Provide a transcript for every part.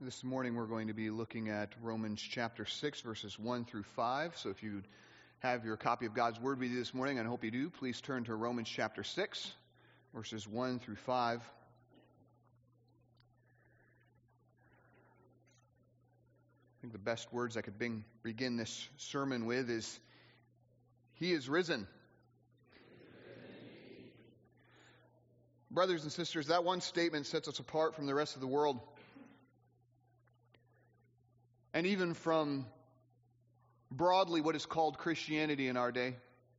This morning we're going to be looking at Romans chapter 6, verses 1 through 5. So if you have your copy of God's Word with you this morning, and I hope you do, please turn to Romans chapter 6, verses 1 through 5. I think the best words I could begin this sermon with is, He is risen. Brothers and sisters, that one statement sets us apart from the rest of the world. And even from broadly what is called Christianity in our day.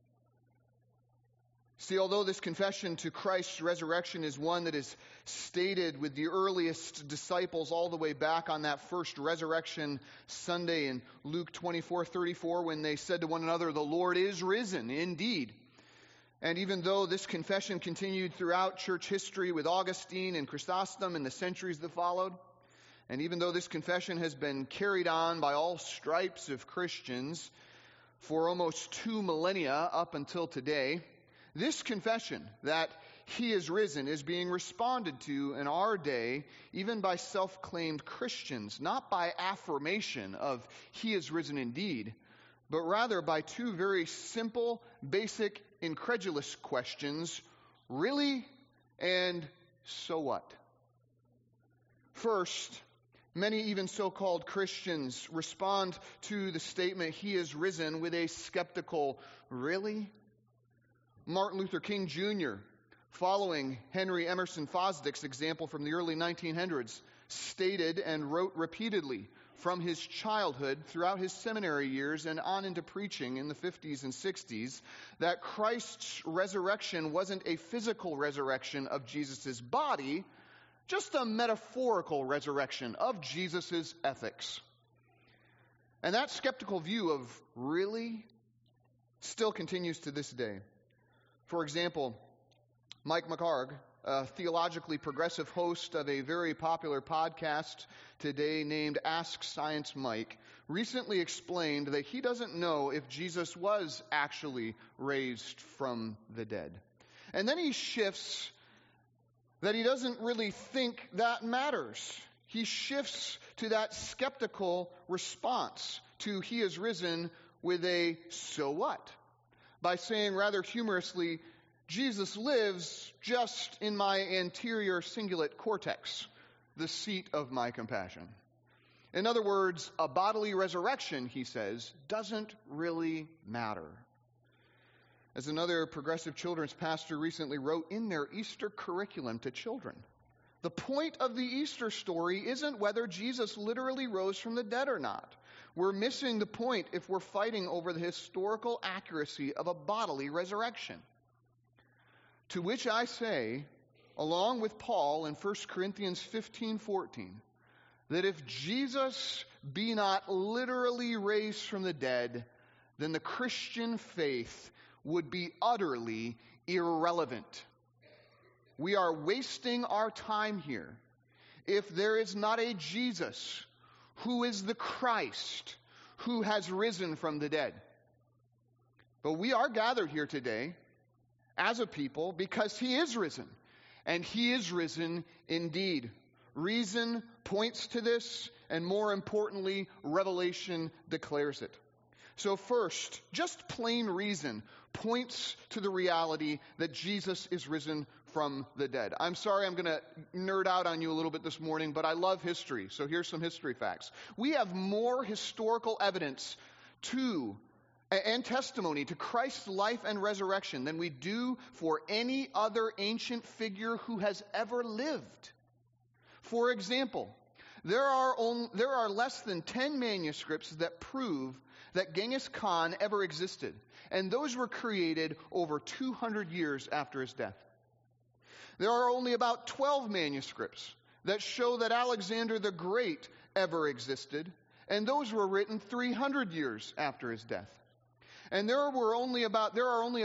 See, although this confession to Christ's resurrection is one that is stated with the earliest disciples all the way back on that first resurrection Sunday in Luke 24:34, when they said to one another, "The Lord is risen indeed." And even though this confession continued throughout church history with Augustine and Chrysostom in the centuries that followed, and even though this confession has been carried on by all stripes of Christians for almost 2 millennia up until today, this confession that He is risen is being responded to in our day even by self-claimed Christians, not by affirmation of He is risen indeed, but rather by two very simple, basic, incredulous questions: really, and so what? First, many even so-called Christians respond to the statement, He is risen, with a skeptical, really? Martin Luther King Jr., following Henry Emerson Fosdick's example from the early 1900s, stated and wrote repeatedly from his childhood throughout his seminary years and on into preaching in the 50s and 60s that Christ's resurrection wasn't a physical resurrection of Jesus' body, just a metaphorical resurrection of Jesus' ethics. And that skeptical view of really still continues to this day. For example, Mike McHargue, a theologically progressive host of a very popular podcast today named Ask Science Mike, recently explained that he doesn't know if Jesus was actually raised from the dead. And then he shifts that he doesn't really think that matters. He shifts to that skeptical response to He is risen with a so what? By saying rather humorously, Jesus lives just in my anterior cingulate cortex, the seat of my compassion. In other words, a bodily resurrection, he says, doesn't really matter. As another progressive children's pastor recently wrote in their Easter curriculum to children, the point of the Easter story isn't whether Jesus literally rose from the dead or not. We're missing the point if we're fighting over the historical accuracy of a bodily resurrection. To which I say, along with Paul in 1 Corinthians 15:14, that if Jesus be not literally raised from the dead, then the Christian faith would be utterly irrelevant. We are wasting our time here if there is not a Jesus who is the Christ who has risen from the dead. But we are gathered here today as a people because He is risen, and He is risen indeed. Reason points to this, and more importantly, Revelation declares it. So first, just plain reason points to the reality that Jesus is risen from the dead. I'm sorry I'm going to nerd out on you a little bit this morning, but I love history, so here's some history facts. We have more historical evidence and testimony to Christ's life and resurrection than we do for any other ancient figure who has ever lived. For example, there are less than 10 manuscripts that prove that Genghis Khan ever existed, and those were created over 200 years after his death. There are only about 12 manuscripts that show that Alexander the Great ever existed, and those were written 300 years after his death. And there are only about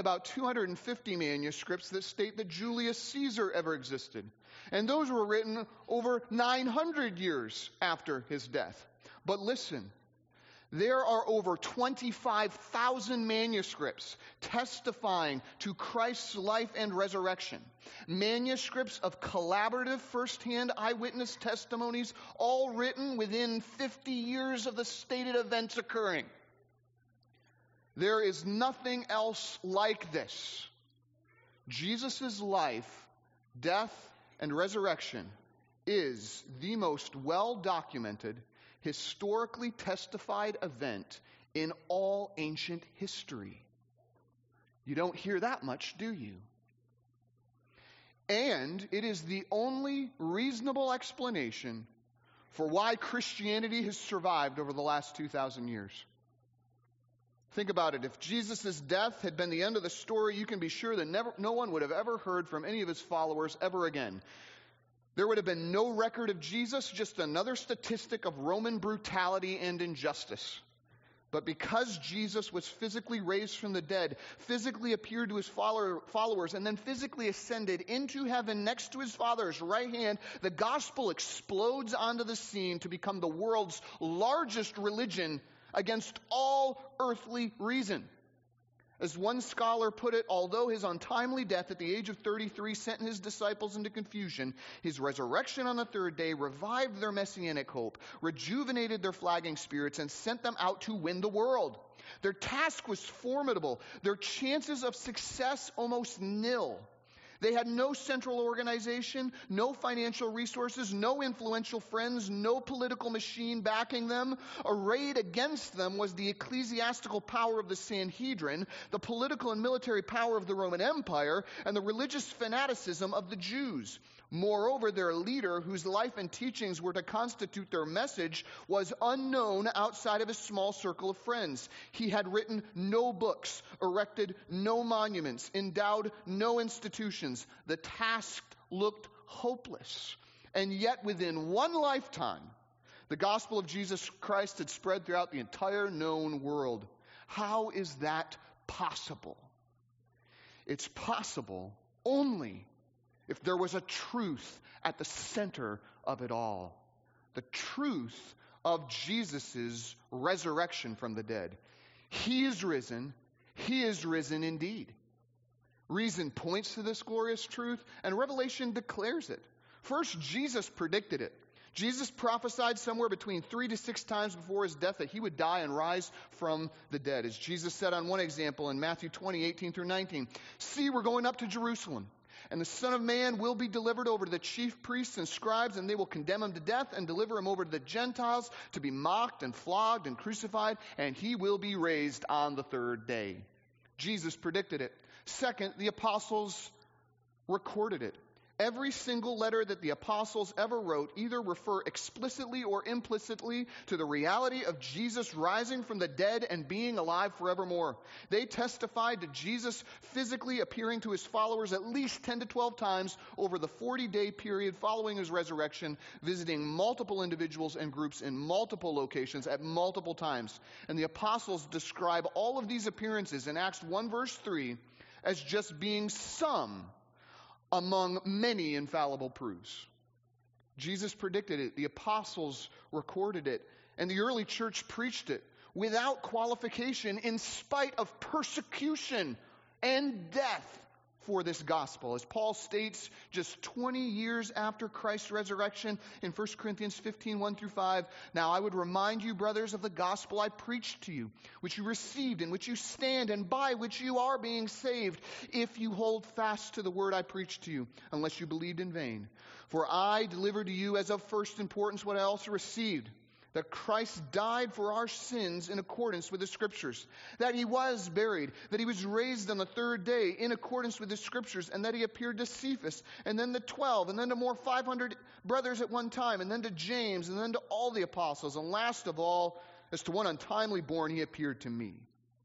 250 manuscripts that state that Julius Caesar ever existed, and those were written over 900 years after his death. But listen, There are over 25,000 manuscripts testifying to Christ's life and resurrection. Manuscripts of collaborative first-hand eyewitness testimonies, all written within 50 years of the stated events occurring. There is nothing else like this. Jesus' life, death, and resurrection is the most well-documented, historically testified event in all ancient history. You don't hear that much, do you? And it is the only reasonable explanation for why Christianity has survived over the last 2,000 years. Think about it. If Jesus' death had been the end of the story, you can be sure that no one would have ever heard from any of his followers ever again. There would have been no record of Jesus, just another statistic of Roman brutality and injustice. But because Jesus was physically raised from the dead, physically appeared to his followers, and then physically ascended into heaven next to his Father's right hand, the gospel explodes onto the scene to become the world's largest religion against all earthly reason. As one scholar put it, although his untimely death at the age of 33 sent his disciples into confusion, his resurrection on the third day revived their messianic hope, rejuvenated their flagging spirits, and sent them out to win the world. Their task was formidable, their chances of success almost nil. They had no central organization, no financial resources, no influential friends, no political machine backing them. Arrayed against them was the ecclesiastical power of the Sanhedrin, the political and military power of the Roman Empire, and the religious fanaticism of the Jews. Moreover, their leader, whose life and teachings were to constitute their message, was unknown outside of a small circle of friends. He had written no books, erected no monuments, endowed no institutions. The task looked hopeless. And yet, within one lifetime, the gospel of Jesus Christ had spread throughout the entire known world. How is that possible? It's possible only if there was a truth at the center of it all. The truth of Jesus' resurrection from the dead. He is risen. He is risen indeed. Reason points to this glorious truth, and Revelation declares it. First, Jesus predicted it. Jesus prophesied somewhere between 3 to 6 times before his death that he would die and rise from the dead. As Jesus said on one example in Matthew 20, 18 through 19, "See, we're going up to Jerusalem. And the Son of Man will be delivered over to the chief priests and scribes, and they will condemn him to death and deliver him over to the Gentiles to be mocked and flogged and crucified, and he will be raised on the third day." Jesus predicted it. Second, the apostles recorded it. Every single letter that the apostles ever wrote either refer explicitly or implicitly to the reality of Jesus rising from the dead and being alive forevermore. They testified to Jesus physically appearing to his followers at least 10 to 12 times over the 40-day period following his resurrection, visiting multiple individuals and groups in multiple locations at multiple times. And the apostles describe all of these appearances in Acts 1 verse 3 as just being some among many infallible proofs. Jesus predicted it, the apostles recorded it, and the early church preached it without qualification in spite of persecution and death for this gospel. As Paul states just 20 years after Christ's resurrection in 1 Corinthians 15, 1 through 5, "Now I would remind you, brothers, of the gospel I preached to you, which you received, in which you stand, and by which you are being saved, if you hold fast to the word I preached to you, unless you believed in vain. For I delivered to you as of first importance what I also received, that Christ died for our sins in accordance with the Scriptures, that he was buried, that he was raised on the third day in accordance with the Scriptures, and that he appeared to Cephas, and then to 12, and then to more 500 brothers at one time, and then to James, and then to all the apostles, and last of all, as to one untimely born, he appeared to me."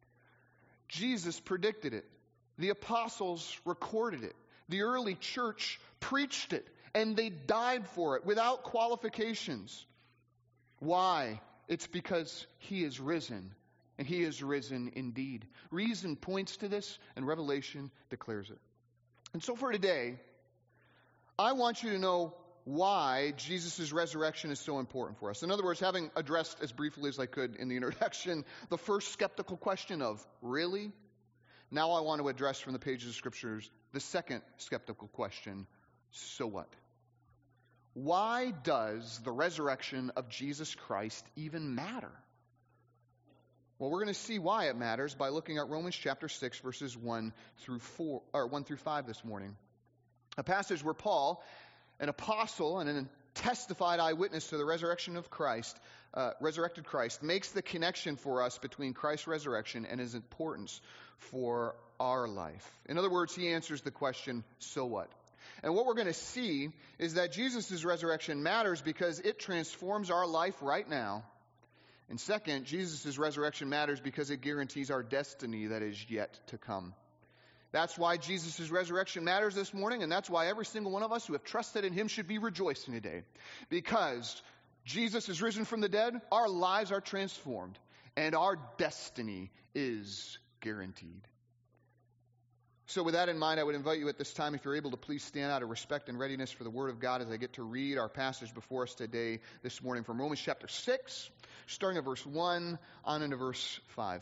Jesus predicted it. The apostles recorded it. The early church preached it, and they died for it without qualifications. Why? It's because he is risen, and he is risen indeed. Reason points to this, and Revelation declares it. And so for today, I want you to know why Jesus' resurrection is so important for us. In other words, having addressed as briefly as I could in the introduction the first skeptical question of, really? Now I want to address from the pages of Scriptures the second skeptical question, so what? Why does the resurrection of Jesus Christ even matter? Well, we're going to see why it matters by looking at Romans chapter 6, verses 1 through 5 this morning. A passage where Paul, an apostle and a testified eyewitness to the resurrection of Christ, resurrected Christ, makes the connection for us between Christ's resurrection and his importance for our life. In other words, he answers the question, so what? And what we're going to see is that Jesus' resurrection matters because it transforms our life right now. And second, Jesus' resurrection matters because it guarantees our destiny that is yet to come. That's why Jesus' resurrection matters this morning, and that's why every single one of us who have trusted in him should be rejoicing today. Because Jesus is risen from the dead, our lives are transformed, and our destiny is guaranteed. So with that in mind, I would invite you at this time, if you're able to please stand out of respect and readiness for the Word of God as I get to read our passage before us today, this morning, from Romans chapter 6, starting at verse 1 on into verse 5.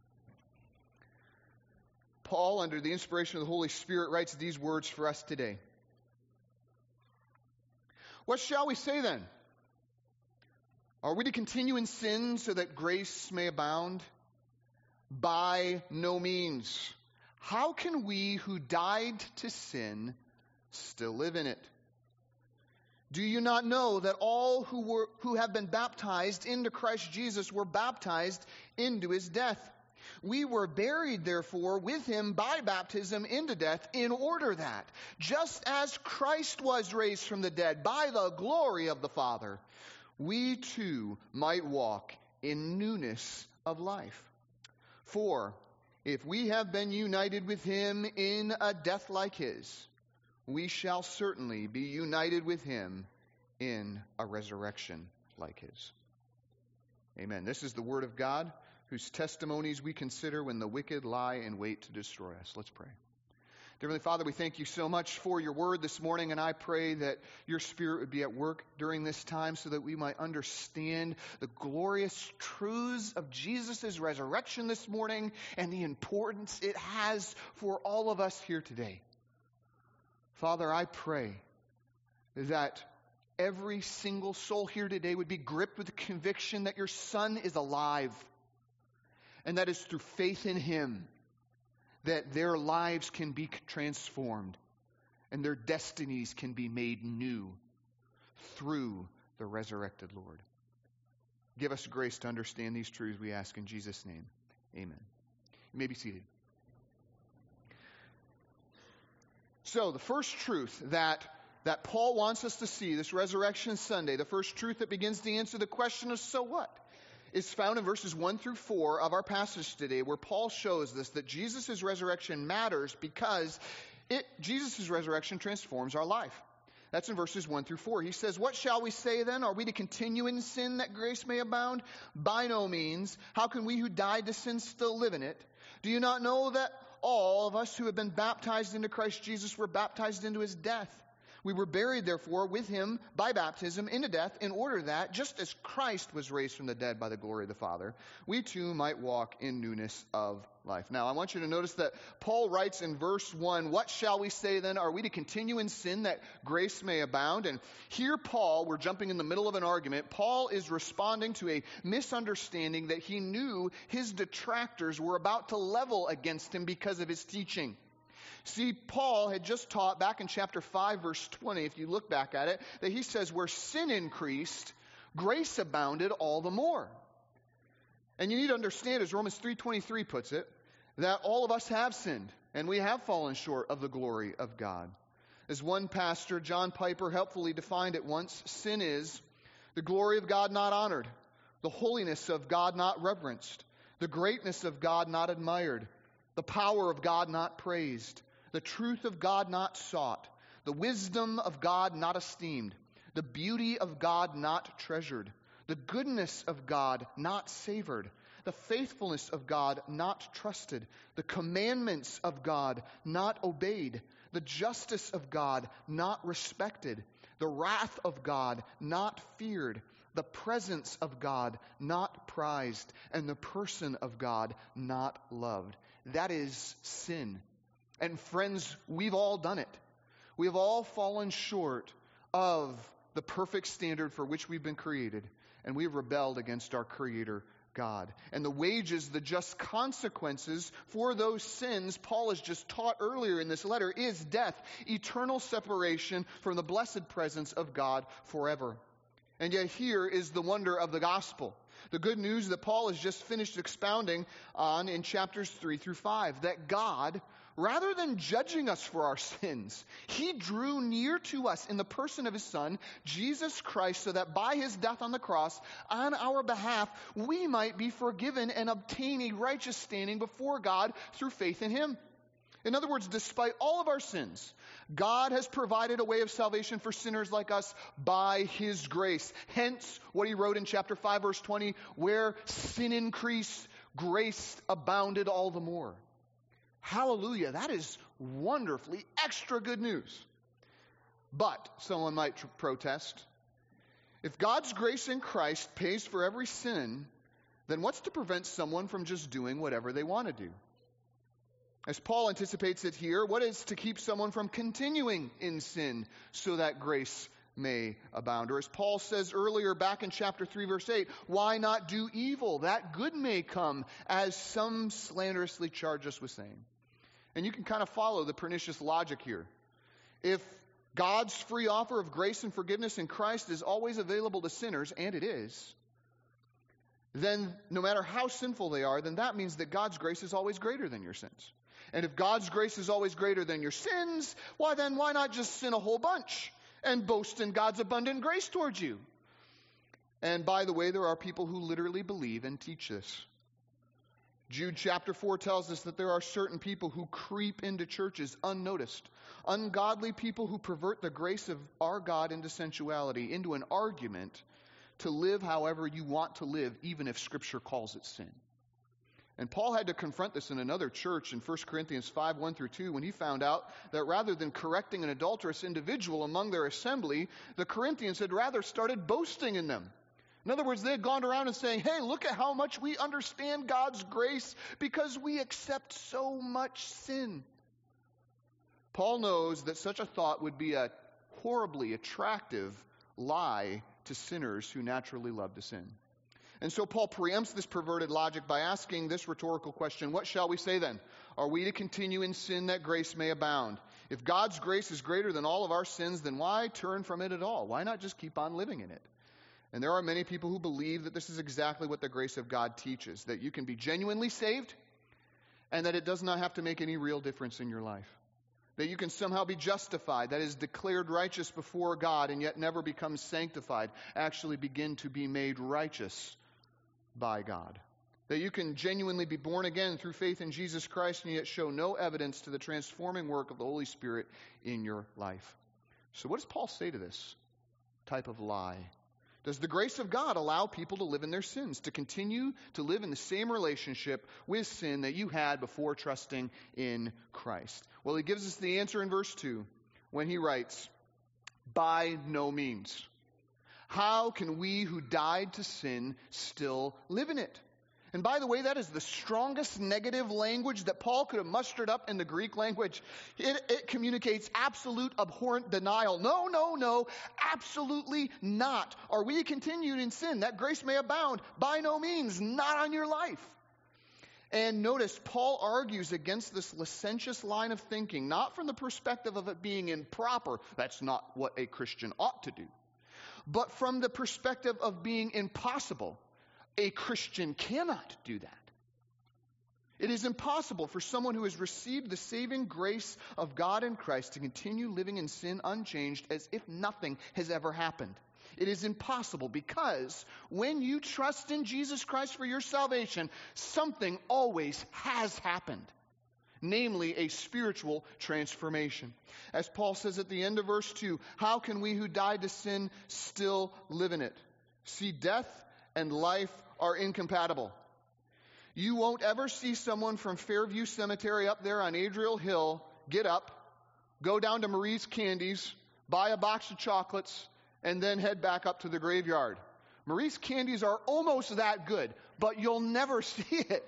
Paul, under the inspiration of the Holy Spirit, writes these words for us today. What shall we say then? Are we to continue in sin so that grace may abound? By no means. How can we who died to sin still live in it? Do you not know that all who have been baptized into Christ Jesus were baptized into his death? We were buried, therefore, with him by baptism into death, in order that, just as Christ was raised from the dead by the glory of the Father, we too might walk in newness of life. For if we have been united with him in a death like his, we shall certainly be united with him in a resurrection like his. Amen. This is the word of God, whose testimonies we consider when the wicked lie in wait to destroy us. Let's pray. Dear Heavenly Father, we thank you so much for your word this morning, and I pray that your Spirit would be at work during this time so that we might understand the glorious truths of Jesus' resurrection this morning and the importance it has for all of us here today. Father, I pray that every single soul here today would be gripped with the conviction that your Son is alive, and that is through faith in him that their lives can be transformed and their destinies can be made new through the resurrected Lord. Give us grace to understand these truths, we ask in Jesus' name. Amen. You may be seated. So, the first truth that Paul wants us to see, this Resurrection Sunday, the first truth that begins to answer the question of so what, is found in verses 1 through 4 of our passage today, where Paul shows us that Jesus' resurrection matters because Jesus' resurrection transforms our life. That's in verses 1 through 4. He says, what shall we say then? Are we to continue in sin that grace may abound? By no means. How can we who died to sin still live in it? Do you not know that all of us who have been baptized into Christ Jesus were baptized into his death? We were buried, therefore, with him by baptism into death, in order that, just as Christ was raised from the dead by the glory of the Father, we too might walk in newness of life. Now, I want you to notice that Paul writes in verse 1, what shall we say then? Are we to continue in sin that grace may abound? And here Paul, we're jumping in the middle of an argument, Paul is responding to a misunderstanding that he knew his detractors were about to level against him because of his teaching. See, Paul had just taught back in chapter 5, verse 20, if you look back at it, that he says, where sin increased, grace abounded all the more. And you need to understand, as Romans 3:23 puts it, that all of us have sinned, and we have fallen short of the glory of God. As one pastor, John Piper, helpfully defined it once, sin is the glory of God not honored, the holiness of God not reverenced, the greatness of God not admired, the power of God not praised, the truth of God not sought, the wisdom of God not esteemed, the beauty of God not treasured, the goodness of God not savored, the faithfulness of God not trusted, the commandments of God not obeyed, the justice of God not respected, The wrath of God not feared, the presence of God not prized, and the person of God not loved. That is sin. And friends, we've all done it. We have all fallen short of the perfect standard for which we've been created, and we've rebelled against our Creator God. And the wages, the just consequences for those sins, Paul has just taught earlier in this letter, is death, eternal separation from the blessed presence of God forever. And yet here is the wonder of the gospel. The good news that Paul has just finished expounding on in chapters 3 through 5, that God, rather than judging us for our sins, He drew near to us in the person of His Son, Jesus Christ, so that by His death on the cross, on our behalf, we might be forgiven and obtain a righteous standing before God through faith in Him. In other words, despite all of our sins, God has provided a way of salvation for sinners like us by His grace. Hence, what He wrote in chapter 5, verse 20, where sin increased, grace abounded all the more. Hallelujah. That is wonderfully extra good news. But, someone might protest, if God's grace in Christ pays for every sin, then what's to prevent someone from just doing whatever they want to do? As Paul anticipates it here, what is to keep someone from continuing in sin so that grace may abound? Or as Paul says earlier back in chapter 3, verse 8, why not do evil that good may come, as some slanderously charge us with saying? And you can kind of follow the pernicious logic here. If God's free offer of grace and forgiveness in Christ is always available to sinners, and it is, then no matter how sinful they are, then that means that God's grace is always greater than your sins. And if God's grace is always greater than your sins, why not just sin a whole bunch and boast in God's abundant grace towards you? And by the way, there are people who literally believe and teach this. Jude chapter 4 tells us that there are certain people who creep into churches unnoticed. Ungodly people who pervert the grace of our God into sensuality, into an argument to live however you want to live, even if Scripture calls it sin. And Paul had to confront this in another church in 1 Corinthians 5, 1 through 2, when he found out that rather than correcting an adulterous individual among their assembly, the Corinthians had rather started boasting in them. In other words, they had gone around and saying, hey, look at how much we understand God's grace because we accept so much sin. Paul knows that such a thought would be a horribly attractive lie to sinners who naturally love to sin. And so Paul preempts this perverted logic by asking this rhetorical question, what shall we say then? Are we to continue in sin that grace may abound? If God's grace is greater than all of our sins, then why turn from it at all? Why not just keep on living in it? And there are many people who believe that this is exactly what the grace of God teaches, that you can be genuinely saved and that it does not have to make any real difference in your life. That you can somehow be justified, that is, declared righteous before God and yet never become sanctified, actually begin to be made righteous by God. That you can genuinely be born again through faith in Jesus Christ and yet show no evidence to the transforming work of the Holy Spirit in your life. So what does Paul say to this type of lie? Does the grace of God allow people to live in their sins, to continue to live in the same relationship with sin that you had before trusting in Christ? Well, he gives us the answer in verse 2 when he writes, by no means. How can we who died to sin still live in it? And by the way, that is the strongest negative language that Paul could have mustered up in the Greek language. It communicates absolute abhorrent denial. No, absolutely not. Are we continued in sin that grace may abound? By no means, not on your life. And notice, Paul argues against this licentious line of thinking, not from the perspective of it being improper. That's not what a Christian ought to do. But from the perspective of being impossible. A Christian cannot do that. It is impossible for someone who has received the saving grace of God in Christ to continue living in sin unchanged as if nothing has ever happened. It is impossible because when you trust in Jesus Christ for your salvation, something always has happened. Namely, a spiritual transformation. As Paul says at the end of verse 2, how can we who died to sin still live in it? See, death and life are incompatible. You won't ever see someone from Fairview Cemetery up there on Adriel Hill get up, go down to Marie's Candies, buy a box of chocolates, and then head back up to the graveyard. Maurice candies are almost that good, but you'll never see it.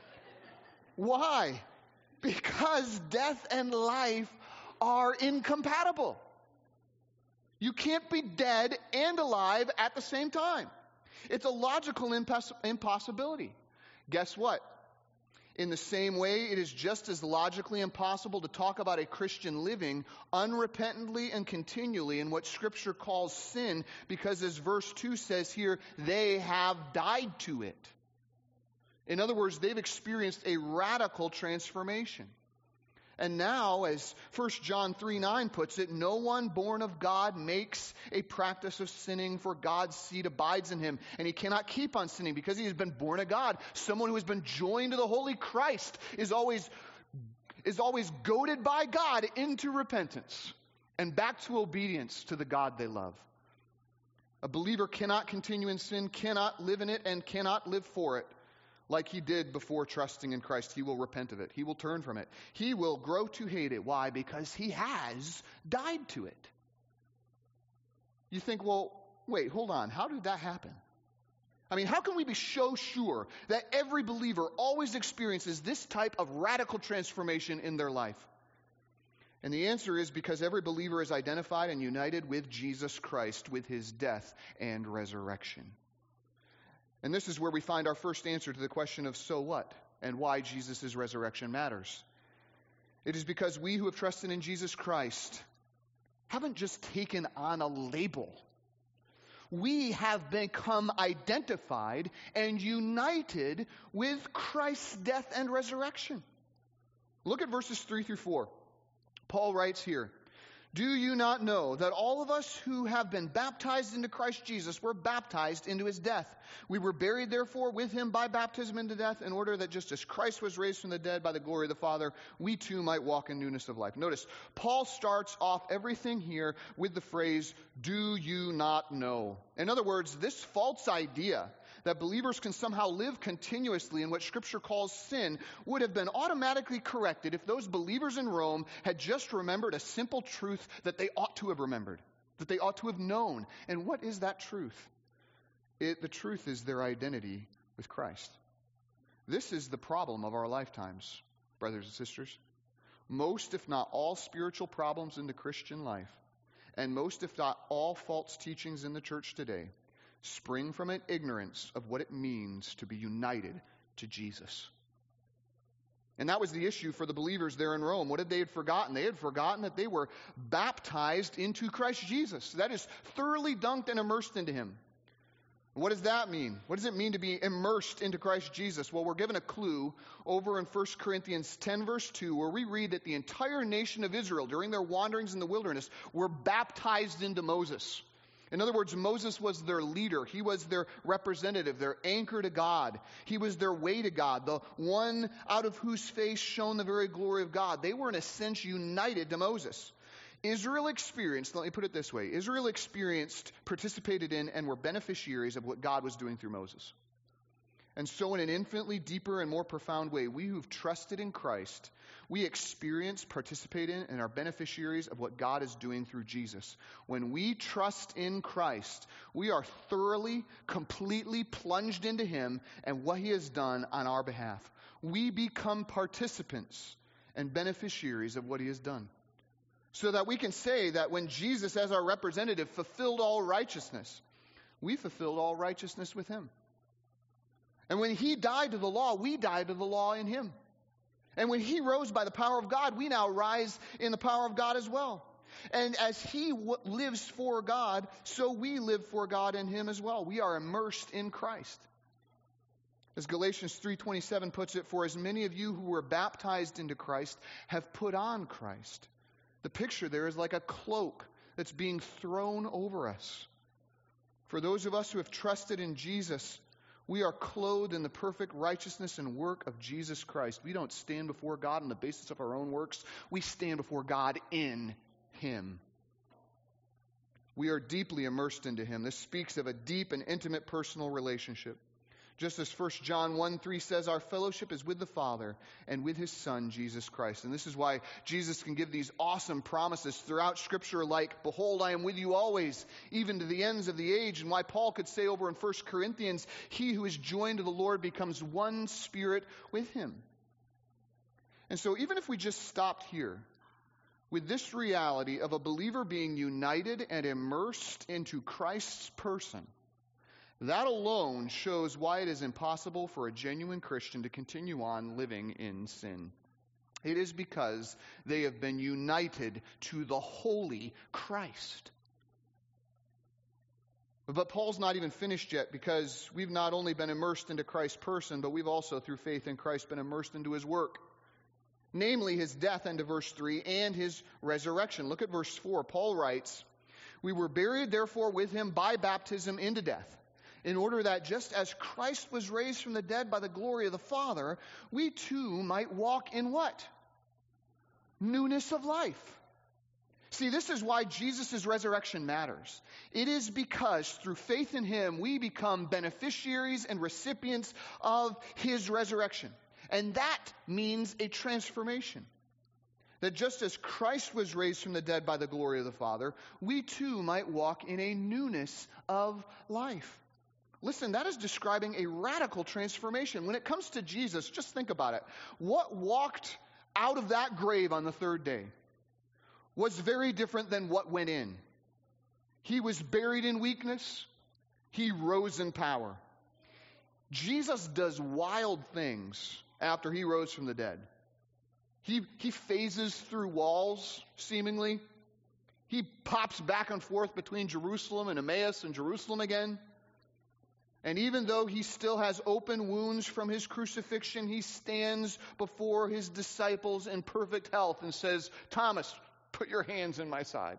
Why? Because death and life are incompatible. You can't be dead and alive at the same time. It's a logical impossibility. Guess what? In the same way, it is just as logically impossible to talk about a Christian living unrepentantly and continually in what Scripture calls sin, because as verse 2 says here, they have died to it. In other words, they've experienced a radical transformation. And now, as 1 John 3:9 puts it, no one born of God makes a practice of sinning, for God's seed abides in him. And he cannot keep on sinning because he has been born of God. Someone who has been joined to the Holy Christ is always goaded by God into repentance and back to obedience to the God they love. A believer cannot continue in sin, cannot live in it, and cannot live for it. Like he did before trusting in Christ. He will repent of it. He will turn from it. He will grow to hate it. Why? Because he has died to it. You think, well, wait, hold on. How did that happen? I mean, how can we be so sure that every believer always experiences this type of radical transformation in their life? And the answer is because every believer is identified and united with Jesus Christ, with his death and resurrection. And this is where we find our first answer to the question of so what and why Jesus' resurrection matters. It is because we who have trusted in Jesus Christ haven't just taken on a label. We have become identified and united with Christ's death and resurrection. Look at verses 3 through 4. Paul writes here, "Do you not know that all of us who have been baptized into Christ Jesus were baptized into his death? We were buried, therefore, with him by baptism into death, in order that just as Christ was raised from the dead by the glory of the Father, we too might walk in newness of life." Notice, Paul starts off everything here with the phrase, "Do you not know?" In other words, this false idea that believers can somehow live continuously in what Scripture calls sin would have been automatically corrected if those believers in Rome had just remembered a simple truth that they ought to have remembered, that they ought to have known. And what is that truth? The truth is their identity with Christ. This is the problem of our lifetimes, brothers and sisters. Most, if not all, spiritual problems in the Christian life, and most, if not all, false teachings in the church today, spring from an ignorance of what it means to be united to Jesus. And that was the issue for the believers there in Rome. What had they forgotten? They had forgotten that they were baptized into Christ Jesus. That is, thoroughly dunked and immersed into him. What does that mean? What does it mean to be immersed into Christ Jesus? Well, we're given a clue over in 1 Corinthians 10, verse 2, where we read that the entire nation of Israel, during their wanderings in the wilderness, were baptized into Moses. In other words, Moses was their leader. He was their representative, their anchor to God. He was their way to God, the one out of whose face shone the very glory of God. They were, in a sense, united to Moses. Israel experienced, let me put it this way, Israel experienced, participated in, and were beneficiaries of what God was doing through Moses. And so in an infinitely deeper and more profound way, we who've trusted in Christ, we experience, participate in, and are beneficiaries of what God is doing through Jesus. When we trust in Christ, we are thoroughly, completely plunged into him and what he has done on our behalf. We become participants and beneficiaries of what he has done. So that we can say that when Jesus, as our representative, fulfilled all righteousness, we fulfilled all righteousness with him. And when he died to the law, we died to the law in him. And when he rose by the power of God, we now rise in the power of God as well. And as he lives for God, so we live for God in him as well. We are immersed in Christ. As Galatians 3:27 puts it, "For as many of you who were baptized into Christ have put on Christ." The picture there is like a cloak that's being thrown over us. For those of us who have trusted in Jesus, we are clothed in the perfect righteousness and work of Jesus Christ. We don't stand before God on the basis of our own works. We stand before God in him. We are deeply immersed into him. This speaks of a deep and intimate personal relationship. Just as 1 John 1:3 says, our fellowship is with the Father and with His Son, Jesus Christ. And this is why Jesus can give these awesome promises throughout Scripture like, behold, I am with you always, even to the ends of the age. And why Paul could say over in 1 Corinthians, he who is joined to the Lord becomes one spirit with Him. And so even if we just stopped here with this reality of a believer being united and immersed into Christ's person, that alone shows why it is impossible for a genuine Christian to continue on living in sin. It is because they have been united to the holy Christ. But Paul's not even finished yet, because we've not only been immersed into Christ's person, but we've also, through faith in Christ, been immersed into His work. Namely, His death, end of verse 3, and His resurrection. Look at verse 4. Paul writes, we were buried, therefore, with Him by baptism into death, in order that just as Christ was raised from the dead by the glory of the Father, we too might walk in what? Newness of life. See, this is why Jesus' resurrection matters. It is because through faith in Him, we become beneficiaries and recipients of His resurrection. And that means a transformation. That just as Christ was raised from the dead by the glory of the Father, we too might walk in a newness of life. Listen, that is describing a radical transformation. When it comes to Jesus, just think about it. What walked out of that grave on the third day was very different than what went in. He was buried in weakness. He rose in power. Jesus does wild things after He rose from the dead. He phases through walls, seemingly. He pops back and forth between Jerusalem and Emmaus and Jerusalem again. And even though He still has open wounds from His crucifixion, He stands before His disciples in perfect health and says, Thomas, put your hands in my side.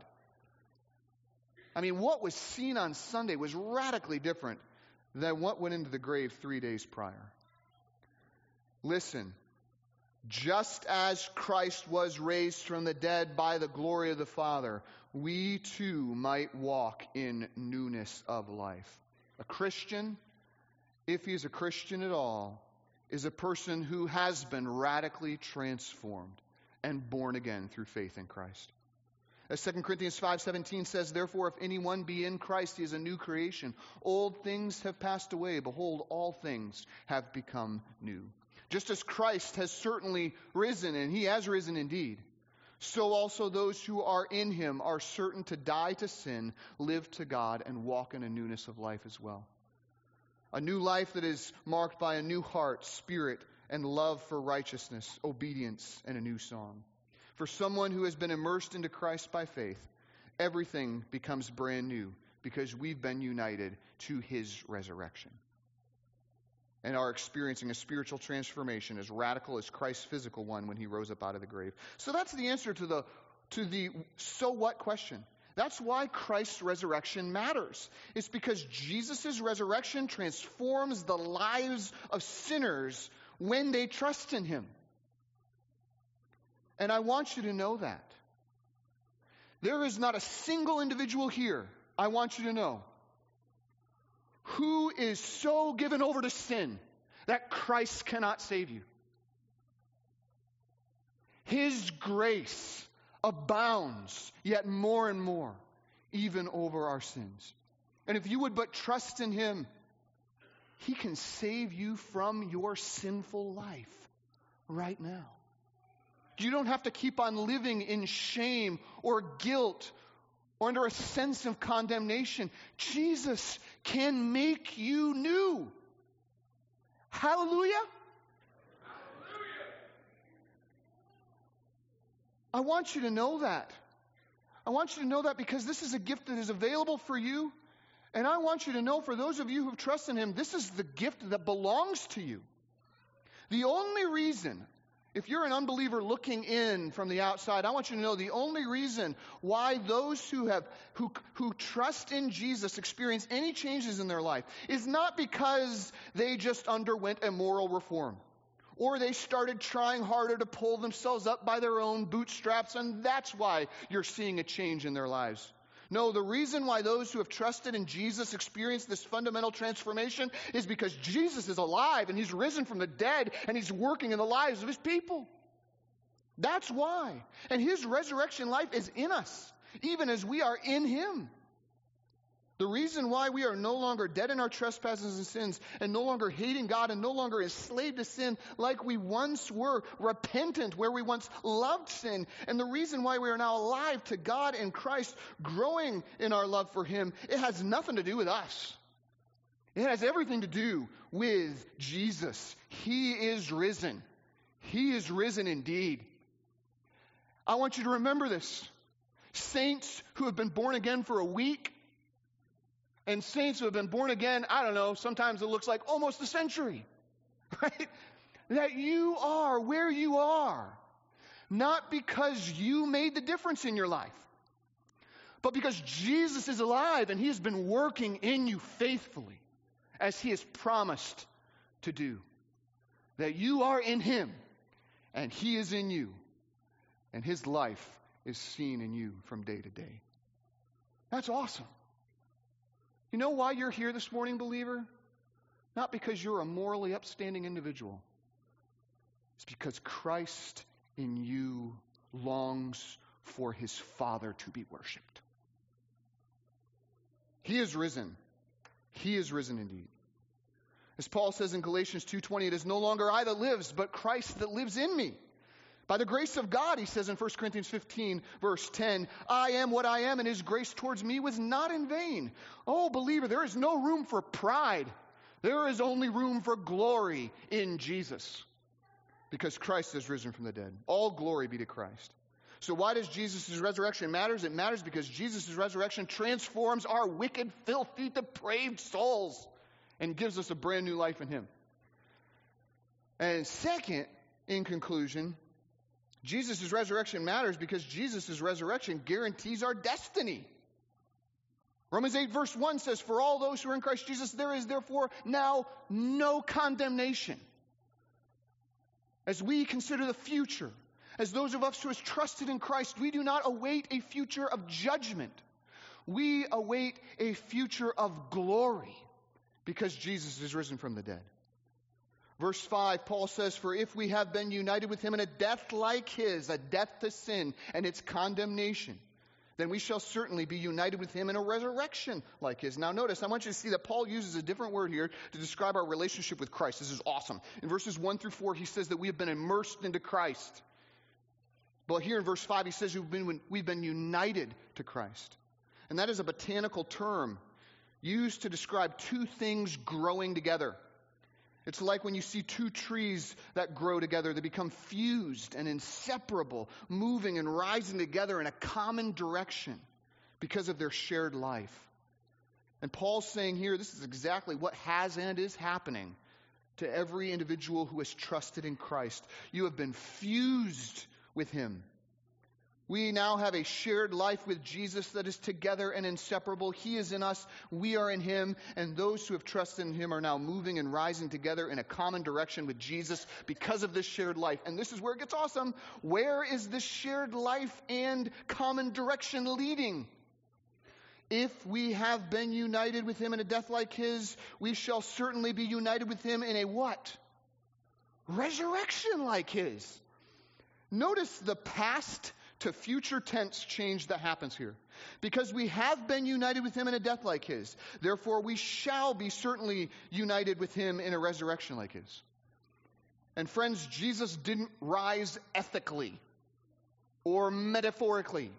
I mean, what was seen on Sunday was radically different than what went into the grave 3 days prior. Listen, just as Christ was raised from the dead by the glory of the Father, we too might walk in newness of life. A Christian, if he is a Christian at all, is a person who has been radically transformed and born again through faith in Christ. As 2 Corinthians 5:17 says, therefore, if anyone be in Christ, he is a new creation. Old things have passed away. Behold, all things have become new. Just as Christ has certainly risen, and He has risen indeed, so also those who are in Him are certain to die to sin, live to God, and walk in a newness of life as well. A new life that is marked by a new heart, spirit, and love for righteousness, obedience, and a new song. For someone who has been immersed into Christ by faith, everything becomes brand new because we've been united to His resurrection and are experiencing a spiritual transformation as radical as Christ's physical one when He rose up out of the grave. So that's the answer to the so what question. That's why Christ's resurrection matters. It's because Jesus' resurrection transforms the lives of sinners when they trust in Him. And I want you to know that. There is not a single individual here, I want you to know, who is so given over to sin that Christ cannot save you. His grace abounds yet more and more, even over our sins. And if you would but trust in Him, He can save you from your sinful life right now. You don't have to keep on living in shame or guilt or under a sense of condemnation. Jesus can make you new. Hallelujah. I want you to know that. I want you to know that because this is a gift that is available for you. And I want you to know, for those of you who trust in Him, this is the gift that belongs to you. The only reason, if you're an unbeliever looking in from the outside, I want you to know the only reason why those who trust in Jesus experience any changes in their life is not because they just underwent a moral reform or they started trying harder to pull themselves up by their own bootstraps and that's why you're seeing a change in their lives. No, the reason why those who have trusted in Jesus experience this fundamental transformation is because Jesus is alive and he's risen from the dead and he's working in the lives of his people. That's why. And his resurrection life is in us, even as we are in him. The reason why we are no longer dead in our trespasses and sins and no longer hating God and no longer enslaved to sin like we once were, repentant where we once loved sin, and the reason why we are now alive to God in Christ, growing in our love for him, it has nothing to do with us. It has everything to do with Jesus. He is risen. He is risen indeed. I want you to remember this. Saints who have been born again for a week, and saints who have been born again, I don't know, sometimes it looks like almost a century, right? That you are where you are, not because you made the difference in your life, but because Jesus is alive and he has been working in you faithfully as he has promised to do. That you are in him and he is in you, and his life is seen in you from day to day. That's awesome. You know why you're here this morning, believer? Not because you're a morally upstanding individual. It's because Christ in you longs for his Father to be worshipped. He is risen. He is risen indeed. As Paul says in Galatians 2:20, it is no longer I that lives, but Christ that lives in me. By the grace of God, he says in 1 Corinthians 15, verse 10, I am what I am, and his grace towards me was not in vain. Oh, believer, there is no room for pride. There is only room for glory in Jesus, because Christ has risen from the dead. All glory be to Christ. So why does Jesus' resurrection matter? It matters because Jesus' resurrection transforms our wicked, filthy, depraved souls and gives us a brand new life in him. And second, in conclusion, Jesus' resurrection matters because Jesus' resurrection guarantees our destiny. Romans 8 verse 1 says, for all those who are in Christ Jesus, there is therefore now no condemnation. As we consider the future, as those of us who have trusted in Christ, we do not await a future of judgment. We await a future of glory because Jesus is risen from the dead. Verse 5, Paul says, for if we have been united with him in a death like his, a death to sin and its condemnation, then we shall certainly be united with him in a resurrection like his. Now notice, I want you to see that Paul uses a different word here to describe our relationship with Christ. This is awesome. In verses 1 through 4, he says that we have been immersed into Christ. But here in verse 5, he says we've been united to Christ. And that is a botanical term used to describe two things growing together. It's like when you see two trees that grow together, they become fused and inseparable, moving and rising together in a common direction because of their shared life. And Paul's saying here, this is exactly what has and is happening to every individual who has trusted in Christ. You have been fused with him. We now have a shared life with Jesus that is together and inseparable. He is in us, we are in him, and those who have trusted in him are now moving and rising together in a common direction with Jesus because of this shared life. And this is where it gets awesome. Where is this shared life and common direction leading? If we have been united with him in a death like his, we shall certainly be united with him in a what? Resurrection like his. Notice the past to future tense change that happens here. Because we have been united with him in a death like his, therefore we shall be certainly united with him in a resurrection like his. And friends, Jesus didn't rise ethically or metaphorically.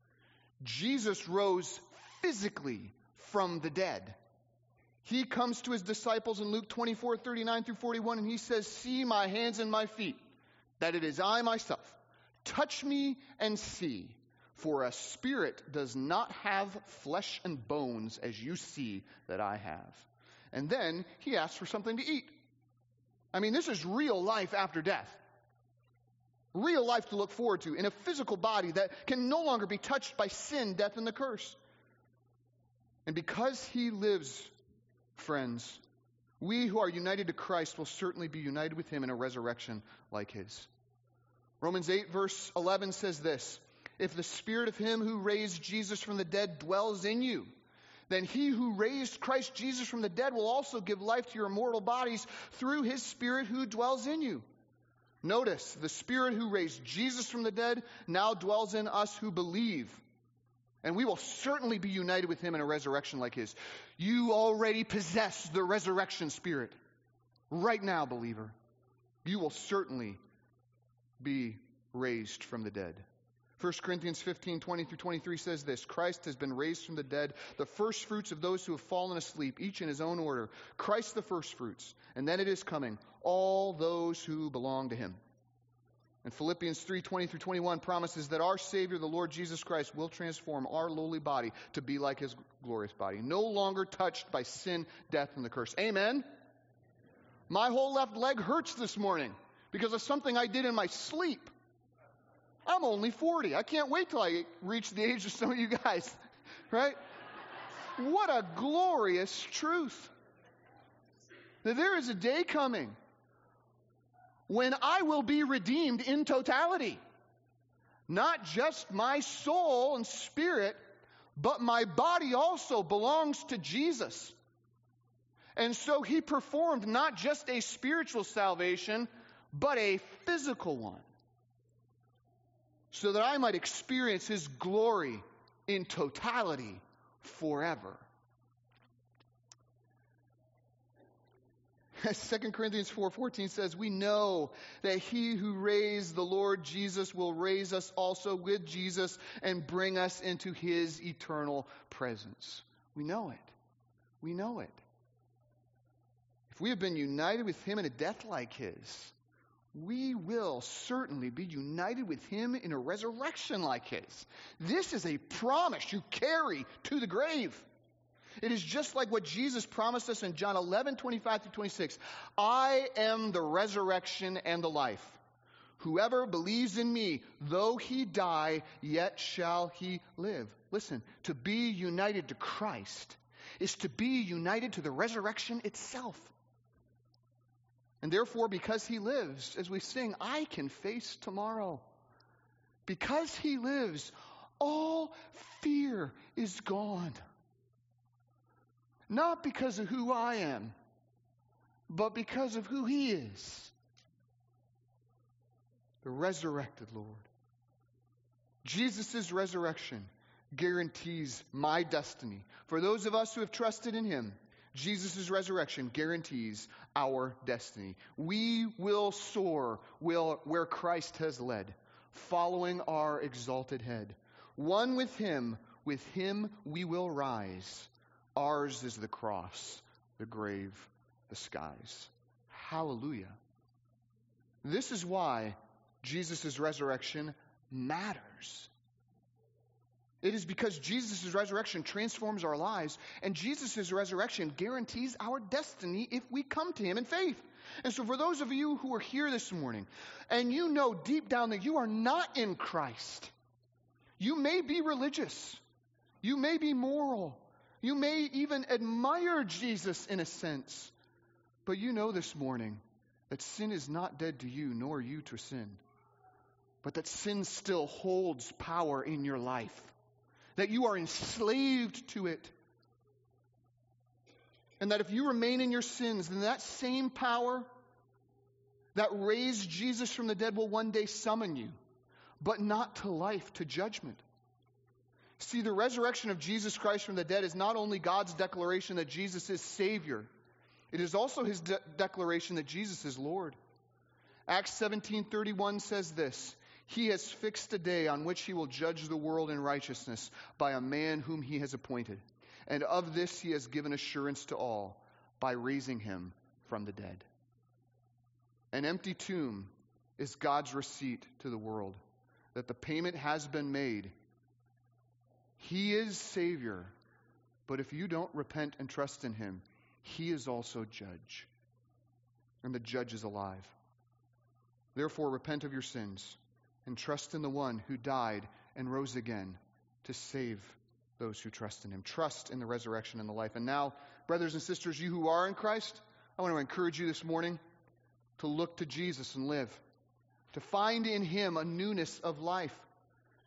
Jesus rose physically from the dead. He comes to his disciples in Luke 24:39 through 41, and he says, see my hands and my feet, that it is I myself. Touch me and see, for a spirit does not have flesh and bones as you see that I have. And then he asks for something to eat. I mean, this is real life after death. Real life to look forward to in a physical body that can no longer be touched by sin, death, and the curse. And because he lives, friends, we who are united to Christ will certainly be united with him in a resurrection like his. Romans 8 verse 11 says this, If the Spirit of him who raised Jesus from the dead dwells in you, then he who raised Christ Jesus from the dead will also give life to your mortal bodies through his Spirit who dwells in you. Notice, the Spirit who raised Jesus from the dead now dwells in us who believe. And we will certainly be united with him in a resurrection like his. You already possess the resurrection Spirit. Right now, believer, you will certainly be raised from the dead. 1 Corinthians 15:20-23 says this: Christ has been raised from the dead, the first fruits of those who have fallen asleep, each in his own order. Christ the first fruits, and then it is coming, all those who belong to him. And Philippians 3:20-21 promises that our Savior, the Lord Jesus Christ, will transform our lowly body to be like his glorious body, no longer touched by sin, death, and the curse. Amen? My whole left leg hurts this morning because of something I did in my sleep. I'm only 40. I can't wait till I reach the age of some of you guys, right? What a glorious truth. That there is a day coming when I will be redeemed in totality. Not just my soul and spirit, but my body also belongs to Jesus. And so he performed not just a spiritual salvation, but a physical one, so that I might experience his glory in totality forever. 2 Corinthians 4:14 says, we know that he who raised the Lord Jesus will raise us also with Jesus and bring us into his eternal presence. We know it. We know it. If we have been united with him in a death like his, we will certainly be united with him in a resurrection like his. This is a promise you carry to the grave. It is just like what Jesus promised us in John 11:25-26. I am the resurrection and the life. Whoever believes in me, though he die, yet shall he live. Listen, to be united to Christ is to be united to the resurrection itself. And therefore, because he lives, as we sing, I can face tomorrow. Because he lives, all fear is gone. Not because of who I am, but because of who he is. The resurrected Lord. Jesus' resurrection guarantees my destiny. For those of us who have trusted in him, Jesus' resurrection guarantees our destiny. We will soar where Christ has led, following our exalted head. One with him we will rise. Ours is the cross, the grave, the skies. Hallelujah. This is why Jesus' resurrection matters. It is because Jesus' resurrection transforms our lives, and Jesus' resurrection guarantees our destiny if we come to him in faith. And so for those of you who are here this morning, and you know deep down that you are not in Christ, you may be religious, you may be moral, you may even admire Jesus in a sense, but you know this morning that sin is not dead to you, nor you to sin, but that sin still holds power in your life, that you are enslaved to it, and that if you remain in your sins, then that same power that raised Jesus from the dead will one day summon you, but not to life, to judgment. See, the resurrection of Jesus Christ from the dead is not only God's declaration that Jesus is Savior, it is also his declaration that Jesus is Lord. Acts 17:31 says this: He has fixed a day on which he will judge the world in righteousness by a man whom he has appointed. And of this he has given assurance to all by raising him from the dead. An empty tomb is God's receipt to the world that the payment has been made. He is Savior, but if you don't repent and trust in him, he is also judge. And the judge is alive. Therefore, repent of your sins and trust in the one who died and rose again to save those who trust in him. Trust in the resurrection and the life. And now, brothers and sisters, you who are in Christ, I want to encourage you this morning to look to Jesus and live, to find in him a newness of life,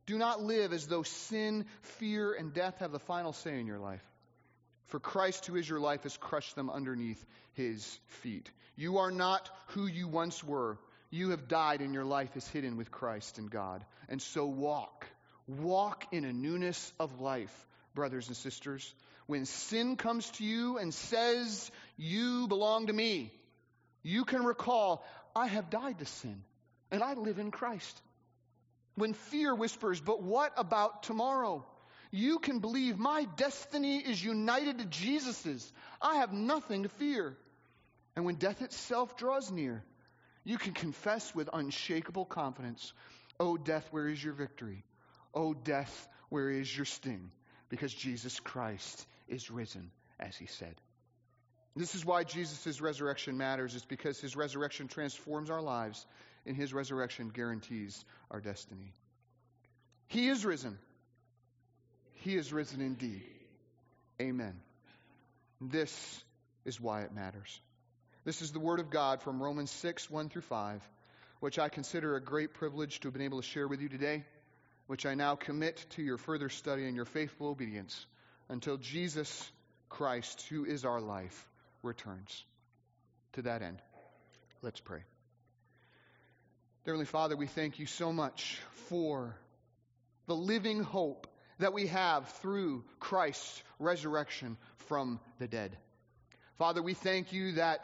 Do not live as though sin, fear, and death have the final say in your life. For Christ, who is your life, has crushed them underneath his feet. You are not who you once were. You have died, and your life is hidden with Christ in God. And so walk. Walk in a newness of life, brothers and sisters. When sin comes to you and says, you belong to me, you can recall, I have died to sin, and I live in Christ. When fear whispers, but what about tomorrow? You can believe my destiny is united to Jesus's. I have nothing to fear. And when death itself draws near, you can confess with unshakable confidence, O death, where is your victory? O death, where is your sting? Because Jesus Christ is risen, as he said. This is why Jesus' resurrection matters. It's because his resurrection transforms our lives, and his resurrection guarantees our destiny. He is risen. He is risen indeed. Amen. This is why it matters. This is the word of God from Romans 6, 1 through 5, which I consider a great privilege to have been able to share with you today, which I now commit to your further study and your faithful obedience until Jesus Christ, who is our life, returns. To that end, let's pray. Dear Heavenly Father, we thank you so much for the living hope that we have through Christ's resurrection from the dead. Father, we thank you that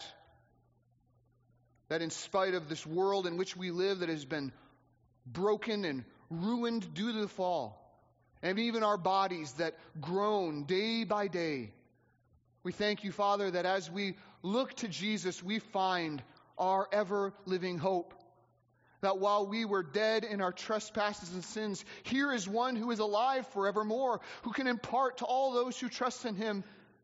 in spite of this world in which we live that has been broken and ruined due to the fall, and even our bodies that groan day by day, we thank you, Father, that as we look to Jesus, we find our ever-living hope. That while we were dead in our trespasses and sins, here is one who is alive forevermore, who can impart to all those who trust in him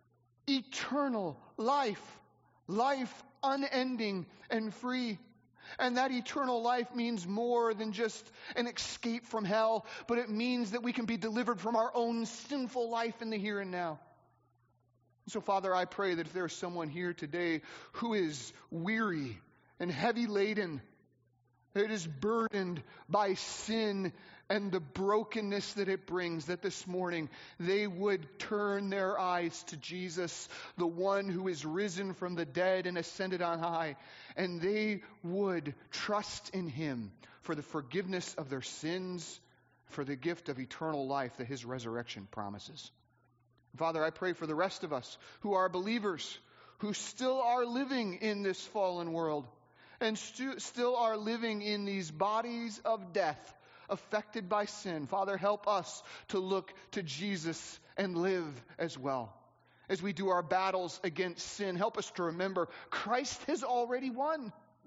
eternal life, life unending and free. And that eternal life means more than just an escape from hell, but it means that we can be delivered from our own sinful life in the here and now. So, Father, I pray that if there is someone here today who is weary and heavy laden, it is burdened by sin and the brokenness that it brings, that this morning they would turn their eyes to Jesus, the one who is risen from the dead and ascended on high, and they would trust in him for the forgiveness of their sins, for the gift of eternal life that his resurrection promises. Father, I pray for the rest of us who are believers, who still are living in this fallen world, and still are living in these bodies of death affected by sin. Father, help us to look to Jesus and live as well. As we do our battles against sin, help us to remember Christ has already won.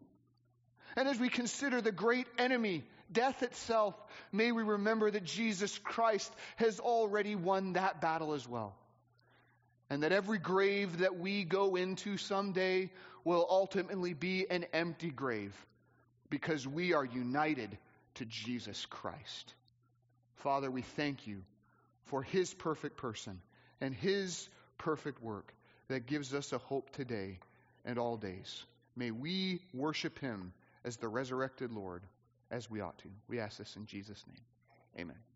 And as we consider the great enemy, death itself, may we remember that Jesus Christ has already won that battle as well. And that every grave that we go into someday will ultimately be an empty grave because we are united to Jesus Christ. Father, we thank you for his perfect person and his perfect work that gives us a hope today and all days. May we worship him as the resurrected Lord as we ought to. We ask this in Jesus' name. Amen.